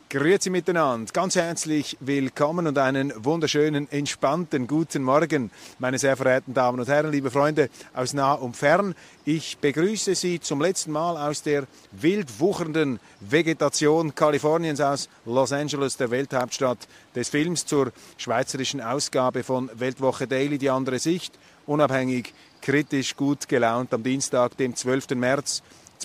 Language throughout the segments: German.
Grüezi miteinander, ganz herzlich willkommen und einen wunderschönen, entspannten guten Morgen, meine sehr verehrten Damen und Herren, liebe Freunde aus nah und fern. Ich begrüße Sie zum letzten Mal aus der wild wuchernden Vegetation Kaliforniens, aus Los Angeles, der Welthauptstadt des Films, zur schweizerischen Ausgabe von Weltwoche Daily, die andere Sicht, unabhängig, kritisch, gut gelaunt, am Dienstag, dem 12. März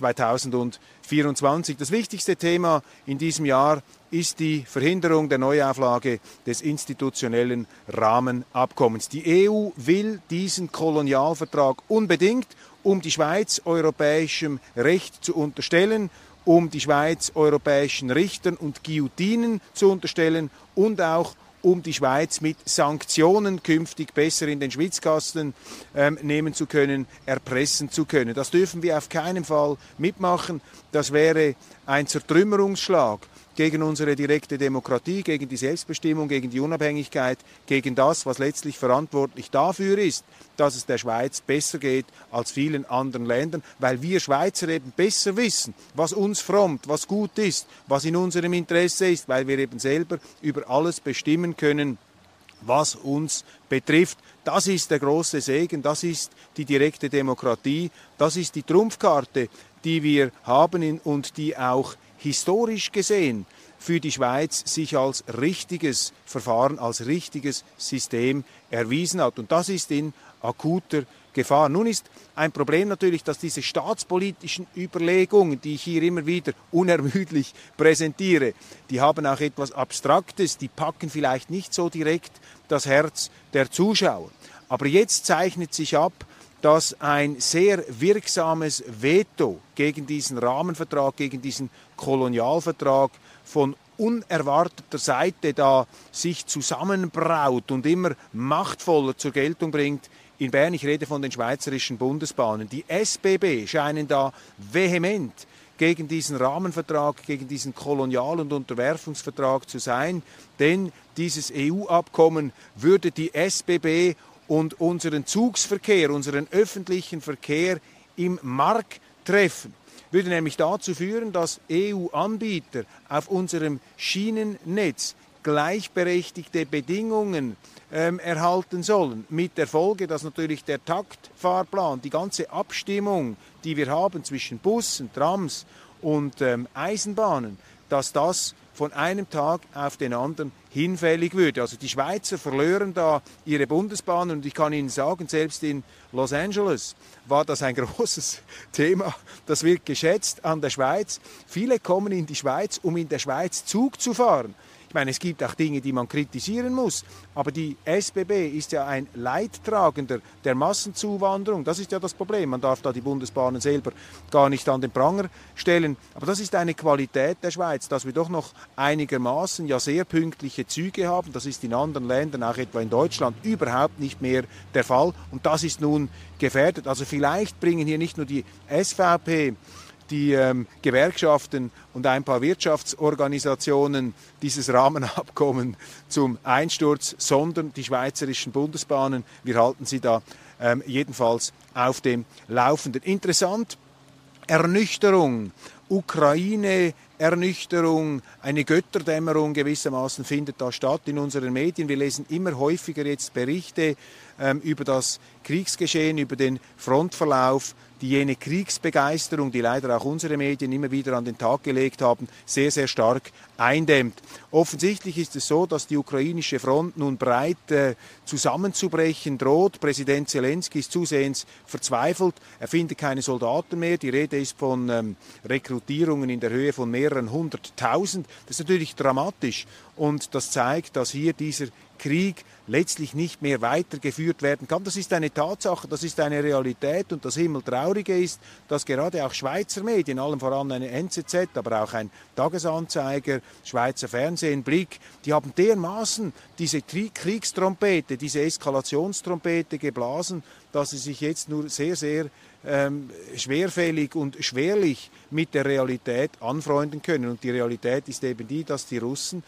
2024. Das wichtigste Thema in diesem Jahr ist die Verhinderung der Neuauflage des institutionellen Rahmenabkommens. Die EU will diesen Kolonialvertrag unbedingt, um die Schweiz europäischem Recht zu unterstellen, um die Schweiz europäischen Richtern und Guillotinen zu unterstellen und auch um die Schweiz mit Sanktionen künftig besser in den Schwitzkasten nehmen zu können, erpressen zu können. Das dürfen wir auf keinen Fall mitmachen. Das wäre ein Zertrümmerungsschlag gegen unsere direkte Demokratie, gegen die Selbstbestimmung, gegen die Unabhängigkeit, gegen das, was letztlich verantwortlich dafür ist, dass es der Schweiz besser geht als vielen anderen Ländern, weil wir Schweizer eben besser wissen, was uns frommt, was gut ist, was in unserem Interesse ist, weil wir eben selber über alles bestimmen können, was uns betrifft. Das ist der große Segen, das ist die direkte Demokratie, das ist die Trumpfkarte, die wir haben und die auch historisch gesehen für die Schweiz sich als richtiges Verfahren, als richtiges System erwiesen hat. Und das ist in akuter Gefahr. Nun ist ein Problem natürlich, dass diese staatspolitischen Überlegungen, die ich hier immer wieder unermüdlich präsentiere, die haben auch etwas Abstraktes, die packen vielleicht nicht so direkt das Herz der Zuschauer. Aber jetzt zeichnet sich ab, dass ein sehr wirksames Veto gegen diesen Rahmenvertrag, gegen diesen Kolonialvertrag von unerwarteter Seite da sich zusammenbraut und immer machtvoller zur Geltung bringt in Bern. Ich rede von den Schweizerischen Bundesbahnen. Die SBB scheinen da vehement gegen diesen Rahmenvertrag, gegen diesen Kolonial- und Unterwerfungsvertrag zu sein, denn dieses EU-Abkommen würde die SBB und unseren Zugsverkehr, unseren öffentlichen Verkehr im Mark treffen. Würde nämlich dazu führen, dass EU-Anbieter auf unserem Schienennetz gleichberechtigte Bedingungen erhalten sollen. Mit der Folge, dass natürlich der Taktfahrplan, die ganze Abstimmung, die wir haben zwischen Bussen, Trams und Eisenbahnen, dass das von einem Tag auf den anderen hinfällig würde. Also die Schweizer verlören da ihre Bundesbahnen und ich kann Ihnen sagen, selbst in Los Angeles war das ein großes Thema. Das wird geschätzt an der Schweiz. Viele kommen in die Schweiz, um in der Schweiz Zug zu fahren. Ich meine, es gibt auch Dinge, die man kritisieren muss, aber die SBB ist ja ein Leidtragender der Massenzuwanderung. Das ist ja das Problem. Man darf da die Bundesbahnen selber gar nicht an den Pranger stellen. Aber das ist eine Qualität der Schweiz, dass wir doch noch einigermaßen ja sehr pünktliche Züge haben. Das ist in anderen Ländern, auch etwa in Deutschland, überhaupt nicht mehr der Fall. Und das ist nun gefährdet. Also vielleicht bringen hier nicht nur die SVP, die Gewerkschaften und ein paar Wirtschaftsorganisationen dieses Rahmenabkommen zum Einsturz, sondern die Schweizerischen Bundesbahnen. Wir halten sie da jedenfalls auf dem Laufenden. Interessant, Ernüchterung, Ukraine, Ernüchterung, eine Götterdämmerung gewissermaßen findet da statt in unseren Medien. Wir lesen immer häufiger jetzt Berichte über das Kriegsgeschehen, über den Frontverlauf, die jene Kriegsbegeisterung, die leider auch unsere Medien immer wieder an den Tag gelegt haben, sehr, sehr stark eindämmt. Offensichtlich ist es so, dass die ukrainische Front nun breit zusammenzubrechen droht. Präsident Zelensky ist zusehends verzweifelt. Er findet keine Soldaten mehr. Die Rede ist von Rekrutierungen in der Höhe von mehreren 100.000. Das ist natürlich dramatisch und das zeigt, dass hier dieser Krieg letztlich nicht mehr weitergeführt werden kann. Das ist eine Tatsache, das ist eine Realität und das Himmeltraurige ist, dass gerade auch Schweizer Medien, allem voran eine NZZ, aber auch ein Tagesanzeiger, Schweizer Fernsehen, Blick, die haben dermaßen diese Kriegstrompete, diese Eskalationstrompete geblasen, dass sie sich jetzt nur sehr, sehr schwerfällig und schwerlich mit der Realität anfreunden können. Und die Realität ist eben die, dass die Russen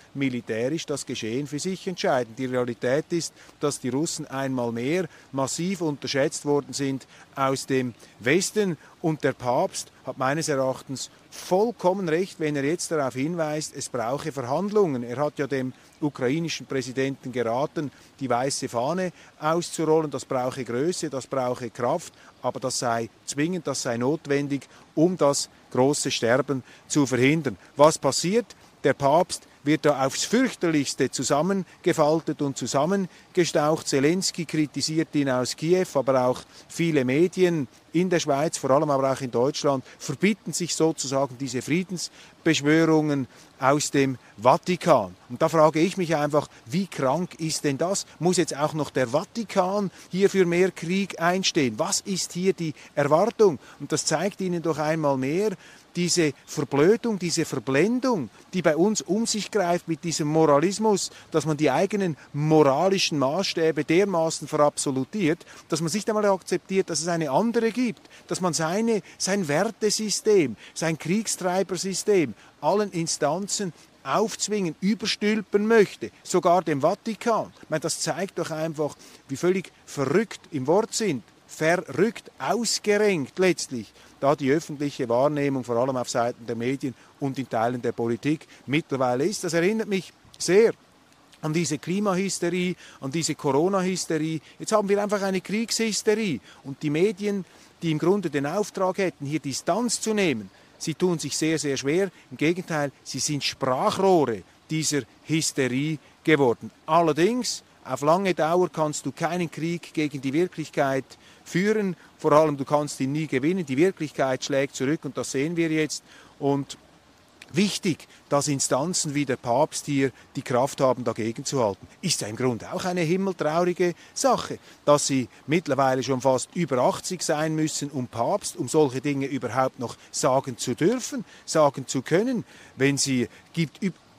militärisch das Geschehen für sich entscheiden. Die Realität ist, dass die Russen einmal mehr massiv unterschätzt worden sind aus dem Westen. Und der Papst hat meines Erachtens vollkommen recht, wenn er jetzt darauf hinweist, es brauche Verhandlungen. Er hat ja dem ukrainischen Präsidenten geraten, die weiße Fahne auszurollen. Das brauche Größe, das brauche Kraft, aber das sei zwingend, das sei notwendig, um das große Sterben zu verhindern. Was passiert? Der Papst wird da aufs fürchterlichste zusammengefaltet und zusammengestaucht. Zelensky kritisiert ihn aus Kiew, aber auch viele Medien in der Schweiz, vor allem aber auch in Deutschland, verbieten sich sozusagen diese Friedensbeschwörungen aus dem Vatikan. Und da frage ich mich einfach, wie krank ist denn das? Muss jetzt auch noch der Vatikan hier für mehr Krieg einstehen? Was ist hier die Erwartung? Und das zeigt Ihnen doch einmal mehr, diese Verblödung, diese Verblendung, die bei uns um sich greift mit diesem Moralismus, dass man die eigenen moralischen Maßstäbe dermaßen verabsolutiert, dass man nicht einmal akzeptiert, dass es eine andere gibt, dass man sein Wertesystem, sein Kriegstreibersystem allen Instanzen aufzwingen, überstülpen möchte, sogar dem Vatikan. Ich meine, das zeigt doch einfach, wie völlig verrückt im Wortsinn, verrückt, ausgerenkt letztlich, da die öffentliche Wahrnehmung, vor allem auf Seiten der Medien und in Teilen der Politik, mittlerweile ist. Das erinnert mich sehr an diese Klimahysterie, an diese Corona-Hysterie. Jetzt haben wir einfach eine Kriegshysterie. Und die Medien, die im Grunde den Auftrag hätten, hier Distanz zu nehmen, sie tun sich sehr, sehr schwer. Im Gegenteil, sie sind Sprachrohre dieser Hysterie geworden. Allerdings, auf lange Dauer kannst du keinen Krieg gegen die Wirklichkeit führen. Vor allem, du kannst ihn nie gewinnen. Die Wirklichkeit schlägt zurück und das sehen wir jetzt. Und wichtig, dass Instanzen wie der Papst hier die Kraft haben, dagegen zu halten. Ist ja im Grunde auch eine himmeltraurige Sache, dass sie mittlerweile schon fast über 80 sein müssen, um Papst, um solche Dinge überhaupt noch sagen zu dürfen, sagen zu können. Wenn sie gibt,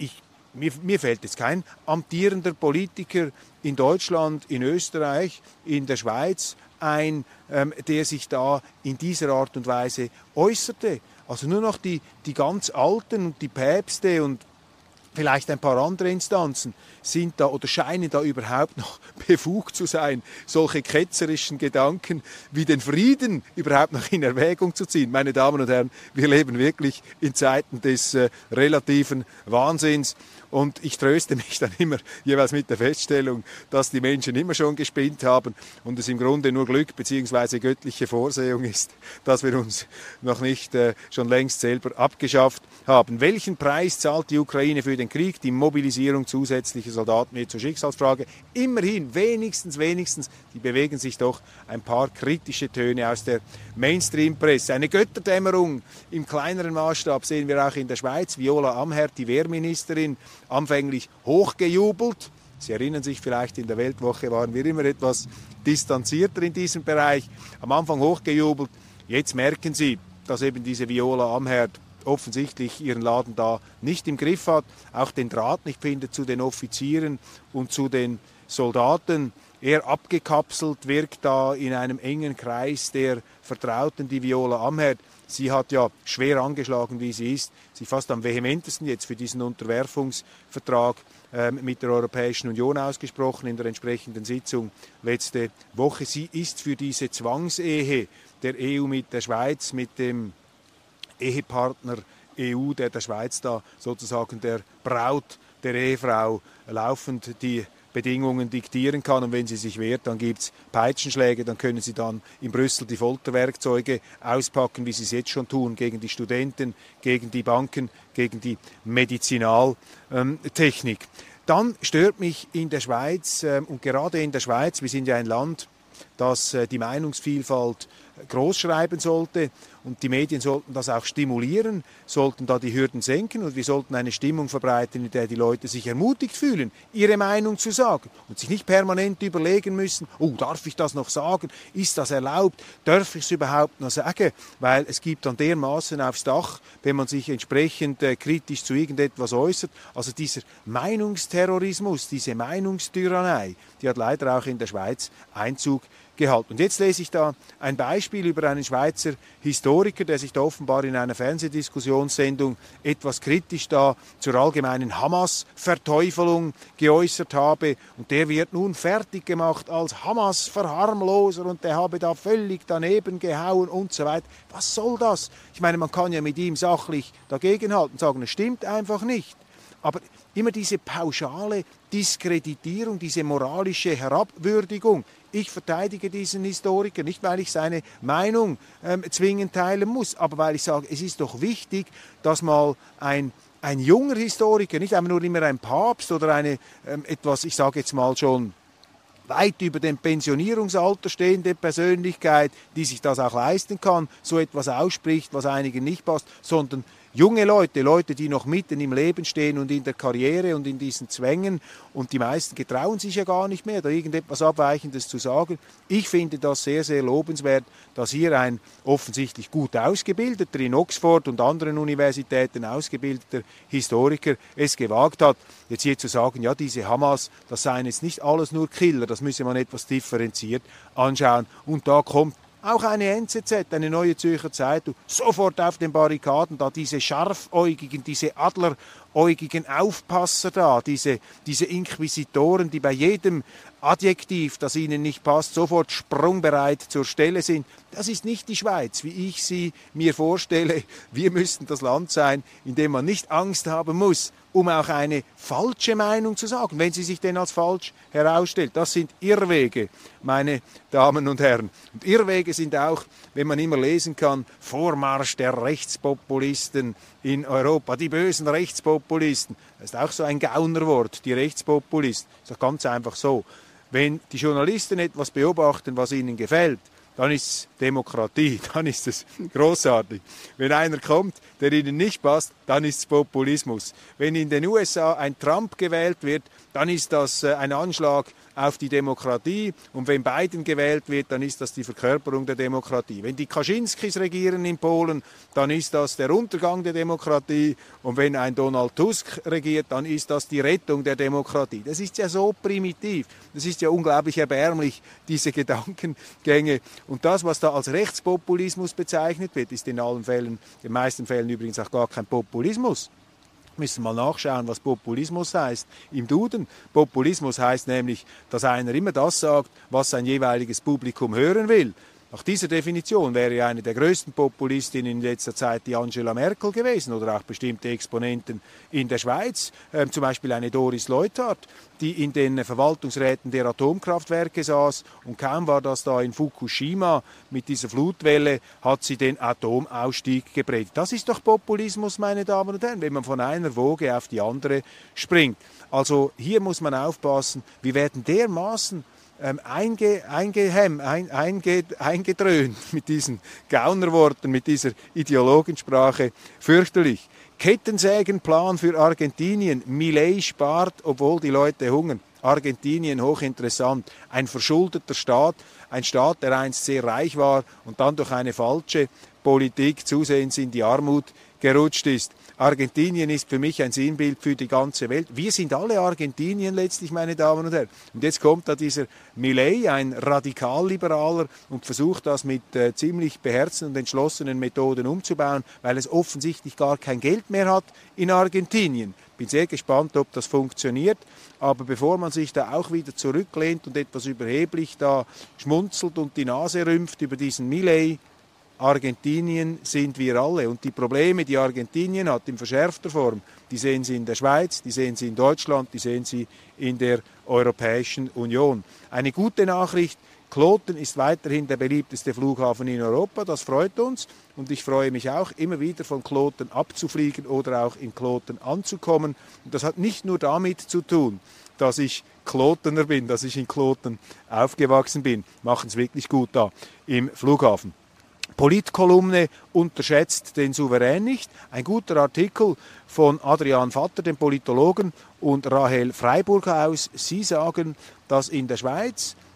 mir fällt jetzt kein amtierender Politiker in Deutschland, in Österreich, in der Schweiz ein, der sich da in dieser Art und Weise äußerte. Also nur noch die ganz Alten und die Päpste und vielleicht ein paar andere Instanzen sind da oder scheinen da überhaupt noch befugt zu sein, solche ketzerischen Gedanken wie den Frieden überhaupt noch in Erwägung zu ziehen. Meine Damen und Herren, wir leben wirklich in Zeiten des relativen Wahnsinns. Und ich tröste mich dann immer jeweils mit der Feststellung, dass die Menschen immer schon gespinnt haben und es im Grunde nur Glück bzw. göttliche Vorsehung ist, dass wir uns noch nicht schon längst selber abgeschafft haben. Welchen Preis zahlt die Ukraine für den Krieg? Die Mobilisierung zusätzlicher Soldaten wird zur Schicksalsfrage. Immerhin, wenigstens, die bewegen sich doch ein paar kritische Töne aus der Mainstream-Presse. Eine Götterdämmerung im kleineren Maßstab sehen wir auch in der Schweiz. Viola Amherd, die Wehrministerin, anfänglich hochgejubelt. Sie erinnern sich vielleicht, in der Weltwoche waren wir immer etwas distanzierter in diesem Bereich. Am Anfang hochgejubelt. Jetzt merken Sie, dass eben diese Viola Amherd offensichtlich ihren Laden da nicht im Griff hat, auch den Draht nicht findet zu den Offizieren und zu den Soldaten. Eher abgekapselt wirkt da in einem engen Kreis der Vertrauten, die Viola Amherd. Sie hat ja schwer angeschlagen, wie sie ist. Sie fast am vehementesten jetzt für diesen Unterwerfungsvertrag mit der Europäischen Union ausgesprochen in der entsprechenden Sitzung letzte Woche. Sie ist für diese Zwangsehe der EU mit der Schweiz, mit dem Ehepartner EU, der Schweiz da sozusagen der Braut, der Ehefrau laufend die Bedingungen diktieren kann. Und wenn sie sich wehrt, dann gibt es Peitschenschläge, dann können sie dann in Brüssel die Folterwerkzeuge auspacken, wie sie es jetzt schon tun, gegen die Studenten, gegen die Banken, gegen die Medizinaltechnik. Dann stört mich in der Schweiz, und gerade in der Schweiz, wir sind ja ein Land, das die Meinungsvielfalt großschreiben sollte und die Medien sollten das auch stimulieren, sollten da die Hürden senken und wir sollten eine Stimmung verbreiten, in der die Leute sich ermutigt fühlen, ihre Meinung zu sagen und sich nicht permanent überlegen müssen, oh, darf ich das noch sagen, ist das erlaubt, darf ich es überhaupt noch sagen, weil es gibt dann dermaßen aufs Dach, wenn man sich entsprechend kritisch zu irgendetwas äußert. Also dieser Meinungsterrorismus, diese Meinungstyrannei, die hat leider auch in der Schweiz Einzug gehalten. Und jetzt lese ich da ein Beispiel über einen Schweizer Historiker, der sich da offenbar in einer Fernsehdiskussionssendung etwas kritisch da zur allgemeinen Hamas-Verteufelung geäußert habe. Und der wird nun fertig gemacht als Hamas-Verharmloser und der habe da völlig daneben gehauen und so weiter. Was soll das? Ich meine, man kann ja mit ihm sachlich dagegenhalten und sagen, es stimmt einfach nicht. Aber immer diese pauschale Diskreditierung, diese moralische Herabwürdigung. Ich verteidige diesen Historiker, nicht weil ich seine Meinung zwingend teilen muss, aber weil ich sage, es ist doch wichtig, dass mal ein junger Historiker, nicht einfach nur immer ein Papst oder eine etwas, ich sage jetzt mal schon, weit über dem Pensionierungsalter stehende Persönlichkeit, die sich das auch leisten kann, so etwas ausspricht, was einigen nicht passt, sondern junge Leute, die noch mitten im Leben stehen und in der Karriere und in diesen Zwängen, und die meisten getrauen sich ja gar nicht mehr, da irgendetwas Abweichendes zu sagen. Ich finde das sehr, sehr lobenswert, dass hier ein offensichtlich gut ausgebildeter, in Oxford und anderen Universitäten ausgebildeter Historiker es gewagt hat, jetzt hier zu sagen, ja, diese Hamas, das seien jetzt nicht alles nur Killer, das müsse man etwas differenziert anschauen. Und da kommt auch eine NZZ, eine Neue Zürcher Zeitung, sofort auf den Barrikaden, da diese scharfäugigen, diese adleräugigen Aufpasser da, diese Inquisitoren, die bei jedem Adjektiv, das ihnen nicht passt, sofort sprungbereit zur Stelle sind. Das ist nicht die Schweiz, wie ich sie mir vorstelle. Wir müssten das Land sein, in dem man nicht Angst haben muss, um auch eine falsche Meinung zu sagen, wenn sie sich denn als falsch herausstellt. Das sind Irrwege, meine Damen und Herren. Und Irrwege sind auch, wenn man immer lesen kann, Vormarsch der Rechtspopulisten in Europa, die bösen Rechtspopulisten. Das ist auch so ein Gaunerwort, die Rechtspopulisten. Das ist doch ganz einfach so. Wenn die Journalisten etwas beobachten, was ihnen gefällt, dann ist es Demokratie, dann ist es großartig. Wenn einer kommt, der ihnen nicht passt, dann ist es Populismus. Wenn in den USA ein Trump gewählt wird, dann ist das ein Anschlag auf die Demokratie. Und wenn Biden gewählt wird, dann ist das die Verkörperung der Demokratie. Wenn die Kaczynskis regieren in Polen, dann ist das der Untergang der Demokratie. Und wenn ein Donald Tusk regiert, dann ist das die Rettung der Demokratie. Das ist ja so primitiv. Das ist ja unglaublich erbärmlich, diese Gedankengänge. Und das, was da als Rechtspopulismus bezeichnet wird, ist in allen Fällen, in den meisten Fällen übrigens auch gar kein Populismus. Wir müssen mal nachschauen, was Populismus heißt im Duden. Populismus heißt nämlich, dass einer immer das sagt, was sein jeweiliges Publikum hören will. Nach dieser Definition wäre ja eine der größten Populistinnen in letzter Zeit die Angela Merkel gewesen oder auch bestimmte Exponenten in der Schweiz, zum Beispiel eine Doris Leuthard, die in den Verwaltungsräten der Atomkraftwerke saß, und kaum war das da in Fukushima mit dieser Flutwelle, hat sie den Atomausstieg gepredigt. Das ist doch Populismus, meine Damen und Herren, wenn man von einer Woge auf die andere springt. Also hier muss man aufpassen, wir werden dermaßen eingedröhnt mit diesen Gaunerworten, mit dieser Ideologensprache, fürchterlich. Kettensägenplan für Argentinien, Milei spart, obwohl die Leute hungern. Argentinien, hochinteressant, ein verschuldeter Staat, ein Staat, der einst sehr reich war und dann durch eine falsche Politik zusehends in die Armut gerutscht ist. Argentinien ist für mich ein Sinnbild für die ganze Welt. Wir sind alle Argentinien letztlich, meine Damen und Herren. Und jetzt kommt da dieser Milei, ein Radikalliberaler, und versucht das mit ziemlich beherzten und entschlossenen Methoden umzubauen, weil es offensichtlich gar kein Geld mehr hat in Argentinien. Bin sehr gespannt, ob das funktioniert. Aber bevor man sich da auch wieder zurücklehnt und etwas überheblich da schmunzelt und die Nase rümpft über diesen Milei, Argentinien sind wir alle, und die Probleme, die Argentinien hat in verschärfter Form, die sehen Sie in der Schweiz, die sehen Sie in Deutschland, die sehen Sie in der Europäischen Union. Eine gute Nachricht: Kloten ist weiterhin der beliebteste Flughafen in Europa, das freut uns, und ich freue mich auch, immer wieder von Kloten abzufliegen oder auch in Kloten anzukommen. Und das hat nicht nur damit zu tun, dass ich Klotener bin, dass ich in Kloten aufgewachsen bin. Machen es wirklich gut da im Flughafen. Politkolumne unterschätzt den Souverän nicht. Ein guter Artikel von Adrian Vatter, dem Politologen, und Rahel Freiburger aus. Sie sagen, dass in der Schweiz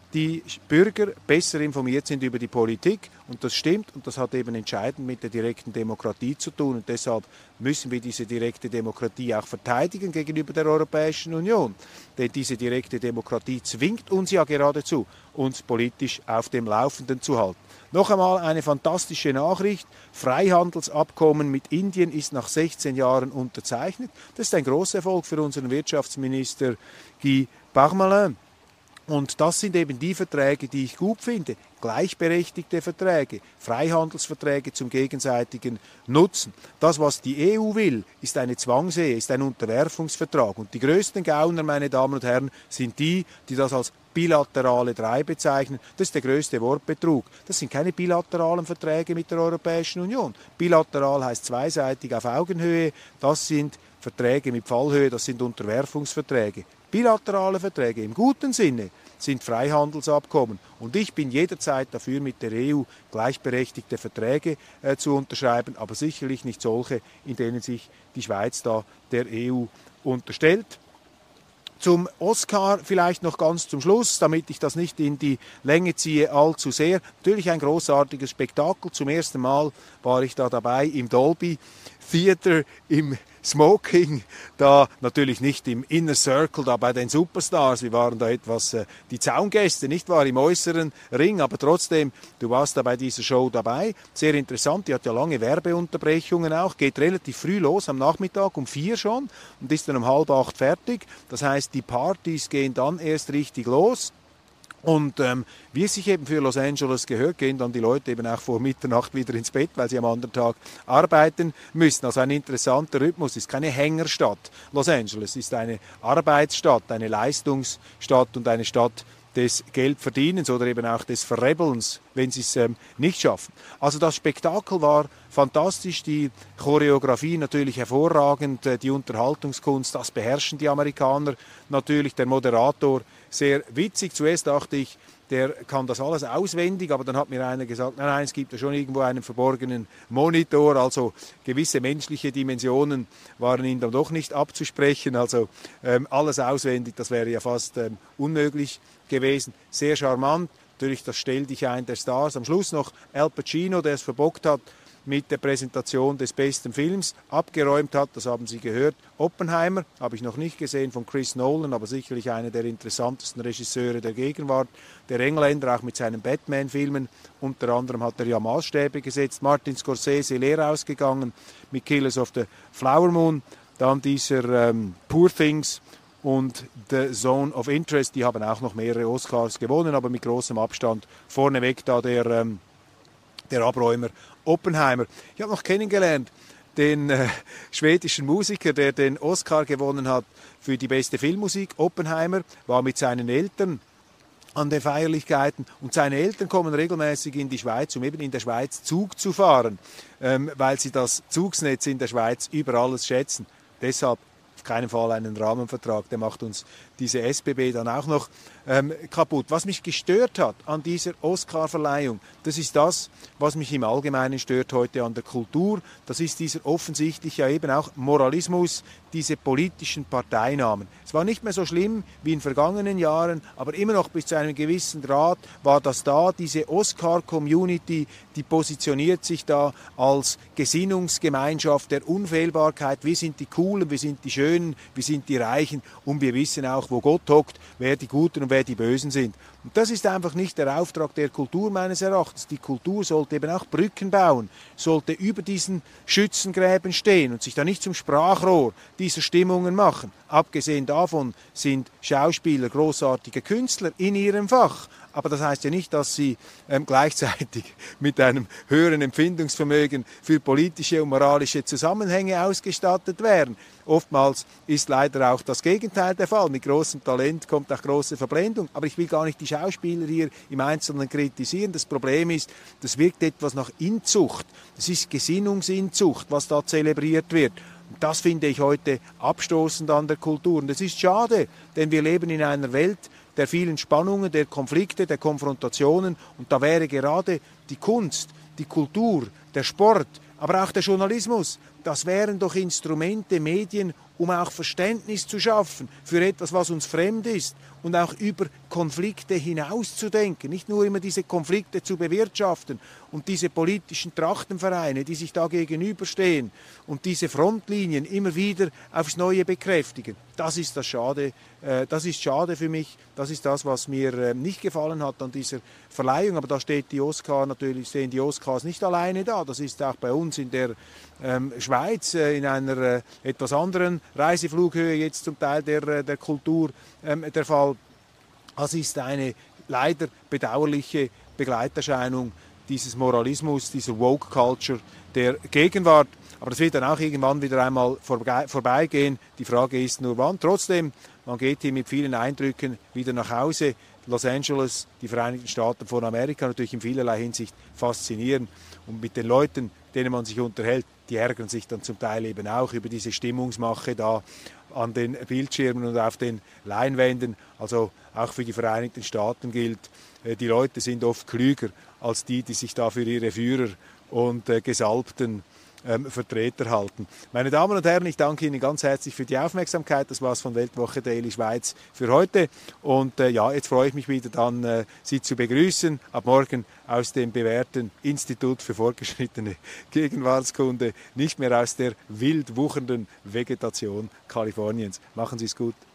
die Bürger besser informiert sind über die Politik. Und das stimmt und das hat eben entscheidend mit der direkten Demokratie zu tun. Und deshalb müssen wir diese direkte Demokratie auch verteidigen gegenüber der Europäischen Union. Denn diese direkte Demokratie zwingt uns ja geradezu, uns politisch auf dem Laufenden zu halten. Noch einmal eine fantastische Nachricht. Freihandelsabkommen mit Indien ist nach 16 Jahren unterzeichnet. Das ist ein großer Erfolg für unseren Wirtschaftsminister Guy Parmelin. Und das sind eben die Verträge, die ich gut finde. Gleichberechtigte Verträge, Freihandelsverträge zum gegenseitigen Nutzen. Das, was die EU will, ist eine Zwangsehe, ist ein Unterwerfungsvertrag. Und die größten Gauner, meine Damen und Herren, sind die, die das als bilaterale Drei bezeichnen. Das ist der größte Wortbetrug. Das sind keine bilateralen Verträge mit der Europäischen Union. Bilateral heißt zweiseitig auf Augenhöhe. Das sind Verträge mit Fallhöhe, das sind Unterwerfungsverträge. Bilaterale Verträge im guten Sinne sind Freihandelsabkommen. Und ich bin jederzeit dafür, mit der EU gleichberechtigte Verträge zu unterschreiben, aber sicherlich nicht solche, in denen sich die Schweiz da der EU unterstellt. Zum Oscar vielleicht noch ganz zum Schluss, damit ich das nicht in die Länge ziehe allzu sehr. Natürlich ein großartiges Spektakel. Zum ersten Mal war ich da dabei im Dolby Theater im Smoking, da natürlich nicht im Inner Circle, da bei den Superstars, wir waren da etwas die Zaungäste, nicht wahr, im äußeren Ring, aber trotzdem, du warst da bei dieser Show dabei, sehr interessant, die hat ja lange Werbeunterbrechungen auch, geht relativ früh los, am Nachmittag um 4 schon und ist dann um 7:30 fertig, das heißt, die Partys gehen dann erst richtig los. Und wie es sich eben für Los Angeles gehört, gehen dann die Leute eben auch vor Mitternacht wieder ins Bett, weil sie am anderen Tag arbeiten müssen. Also ein interessanter Rhythmus, ist keine Hängerstadt. Los Angeles ist eine Arbeitsstadt, eine Leistungsstadt und eine Stadt des Geldverdienens oder eben auch des Verrebelns, wenn sie es nicht schaffen. Also das Spektakel war fantastisch, die Choreografie natürlich hervorragend, die Unterhaltungskunst, das beherrschen die Amerikaner natürlich, der Moderator sehr witzig. Zuerst dachte ich, der kann das alles auswendig, aber dann hat mir einer gesagt, nein, es gibt ja schon irgendwo einen verborgenen Monitor, also gewisse menschliche Dimensionen waren ihm dann doch nicht abzusprechen, also alles auswendig, das wäre ja fast unmöglich gewesen. Sehr charmant, natürlich das Stelldichein der Stars. Am Schluss noch Al Pacino, der es verbockt hat mit der Präsentation des besten Films, abgeräumt hat, das haben Sie gehört. Oppenheimer, habe ich noch nicht gesehen, von Chris Nolan, aber sicherlich einer der interessantesten Regisseure der Gegenwart. Der Engländer, auch mit seinen Batman-Filmen, unter anderem hat er ja Maßstäbe gesetzt. Martin Scorsese leer ausgegangen mit Killers of the Flower Moon. Dann dieser Poor Things und The Zone of Interest, die haben auch noch mehrere Oscars gewonnen, aber mit großem Abstand vorneweg da der Abräumer Oppenheimer. Ich habe noch kennengelernt den schwedischen Musiker, der den Oscar gewonnen hat für die beste Filmmusik. Oppenheimer war mit seinen Eltern an den Feierlichkeiten und seine Eltern kommen regelmäßig in die Schweiz, um eben in der Schweiz Zug zu fahren, weil sie das Zugsnetz in der Schweiz über alles schätzen. Deshalb auf keinen Fall einen Rahmenvertrag, der macht uns diese SBB dann auch noch kaputt. Was mich gestört hat an dieser Oscarverleihung, das ist das, was mich im Allgemeinen stört heute an der Kultur. Das ist dieser offensichtlich ja eben auch Moralismus, diese politischen Parteinamen. Es war nicht mehr so schlimm wie in vergangenen Jahren, aber immer noch bis zu einem gewissen Grad war das da. Diese Oscar-Community, die positioniert sich da als Gesinnungsgemeinschaft der Unfehlbarkeit. Wir sind die Coolen, wir sind die Schönen, wir sind die Reichen und wir wissen auch, wo Gott hockt, wer die Guten und wer die Bösen sind. Und das ist einfach nicht der Auftrag der Kultur meines Erachtens. Die Kultur sollte eben auch Brücken bauen, sollte über diesen Schützengräben stehen und sich da nicht zum Sprachrohr dieser Stimmungen machen. Abgesehen davon sind Schauspieler großartige Künstler in ihrem Fach. Aber das heißt ja nicht, dass sie gleichzeitig mit einem höheren Empfindungsvermögen für politische und moralische Zusammenhänge ausgestattet wären. Oftmals ist leider auch das Gegenteil der Fall. Mit großem Talent kommt auch große Verblendung. Aber ich will gar nicht die Schauspieler hier im Einzelnen kritisieren. Das Problem ist, das wirkt etwas nach Inzucht. Das ist Gesinnungsinzucht, was da zelebriert wird. Und das finde ich heute abstoßend an der Kultur. Und das ist schade, denn wir leben in einer Welt der vielen Spannungen, der Konflikte, der Konfrontationen. Und da wäre gerade die Kunst, die Kultur, der Sport, aber auch der Journalismus, das wären doch Instrumente, Medien, um auch Verständnis zu schaffen für etwas, was uns fremd ist. und auch über Konflikte hinauszudenken, nicht nur immer diese Konflikte zu bewirtschaften und diese politischen Trachtenvereine, die sich da gegenüberstehen und diese Frontlinien immer wieder aufs Neue bekräftigen. Das ist das Schade. Das ist schade für mich. Das ist das, was mir nicht gefallen hat an dieser Verleihung. Aber da stehen die Oscars nicht alleine da. Das ist auch bei uns in der Schweiz in einer etwas anderen Reiseflughöhe jetzt zum Teil der Kultur der Fall. Das ist eine leider bedauerliche Begleiterscheinung dieses Moralismus, dieser Woke Culture der Gegenwart. Aber das wird dann auch irgendwann wieder einmal vorbeigehen. Die Frage ist nur wann. Trotzdem, man geht hier mit vielen Eindrücken wieder nach Hause. Los Angeles, die Vereinigten Staaten von Amerika, natürlich in vielerlei Hinsicht faszinierend. Und mit den Leuten, denen man sich unterhält, die ärgern sich dann zum Teil eben auch über diese Stimmungsmache da an den Bildschirmen und auf den Leinwänden. Also auch für die Vereinigten Staaten gilt, die Leute sind oft klüger als die sich da für ihre Führer und gesalbten Vertreter halten. Meine Damen und Herren, ich danke Ihnen ganz herzlich für die Aufmerksamkeit. Das war es von Weltwoche Daily Schweiz für heute. Und jetzt freue ich mich wieder dann, Sie zu begrüßen. Ab morgen aus dem bewährten Institut für fortgeschrittene Gegenwartskunde, nicht mehr aus der wild wuchernden Vegetation Kaliforniens. Machen Sie es gut.